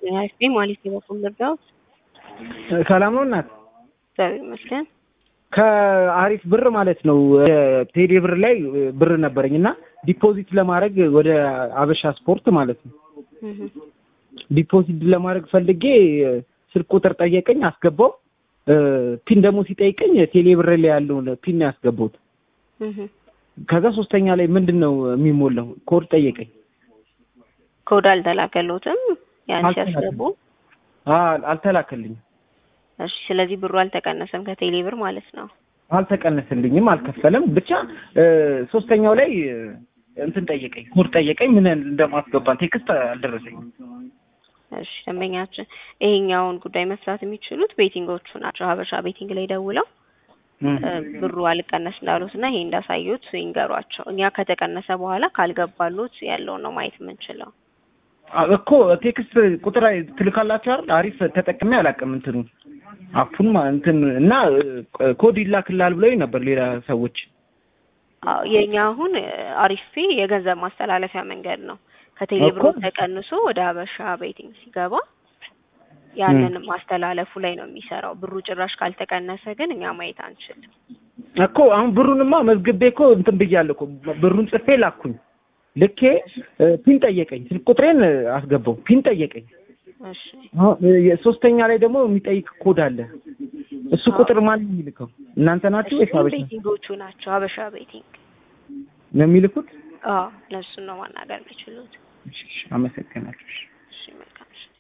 አይፌ ማለት ነው ልርዳው ሰላም ነው እናት እግዚአብሔር ይመስገን ከአሪፍ ብር ማለት ነው ቴሌ ብር ላይ ብር ነበርኝና ዲፖዚት ለማድረግ ወደ አበሻ ስፖርት ማለት ነው ዲፖዚት ለማድረግ ፈልጌ ስልክ ቁጥር ጠየቀኝ አስገባው ፒን ደግሞ ሲጠይቀኝ ቴሌ ብር ላይ ያለውን ፒን ያስገባውት ከዛ ሶስተኛ ላይ ምንድነው የሚሞላው ኮድ ጠየቀኝ ኮድ አልተላከለውትም ያን ሲያስገቡ አልተላከልኝም እሺ ስለዚህ ብሩ አልተቀነሰም ከቴሌ ብር ማለት ነው አልተቀነሰልኝም አልከፈለም ብቻ ሶስተኛው ላይ እንትን ጠየቀኝ ኮድ ጠየቀኝ ምን እንደማስገባን ቴክስት አልደረሰኝም እሺ ደንበኛችን ይሄኛውን ጉዳይ መስራት የሚችሉት ቤቲንጎቹ ናቸው ሀበሻ ቤቲንግ ላይ ደውለው ብሩ አልቀነስ እንዳሉትና ይሄ እንዳሳዩት ይንገሯቸው እኛ ከተቀነሰ በኋላ ካልገባሉት ያለው ነው ማየት የምንችለው እኮ ቴክስት ቁጥር ትልካላችሁ አይደል አሪፍ ተጠቅሜ አላውቅም እንትኑ አፑን እንትን እና ኮድ ይላክላል ብለው ነበር ሌላ ሰዎች የኛ አሁን አሪፍ የገንዘብ ማስተላለፊያ መንገድ ነው ከቴሌ ብር ተቀንሶ ወደ ሀበሻ ቤቲንግ ሲገባ ያንን ማስተላለፉ ላይ ነው የሚሰራው ብሩ ጭራሽ ካልተቀነሰ ግን እኛ ማየት አንችልም እኮ አሁን ብሩንማ መዝግቤ እኮ እንትን ብያለሁ እኮ ብሩን ጽፌ ላኩኝ ልኬ ፒን ጠየቀኝ ስልክ ቁጥሬን አስገባው ፒን ጠየቀኝ እሺ የሶስተኛ ላይ ደግሞ የሚጠይቅ ኮድ አለ እሱ ቁጥር ማን የሚልከው እናንተ ናችሁ ወይስ ሀበሻ ቤቲንጎቹ ናቸው ሀበሻ ቤቲንግ ነው የሚልኩት ለሱ ነው ማናገር የሚችሉት እሺ አመሰግናለሁ እሺ መልካም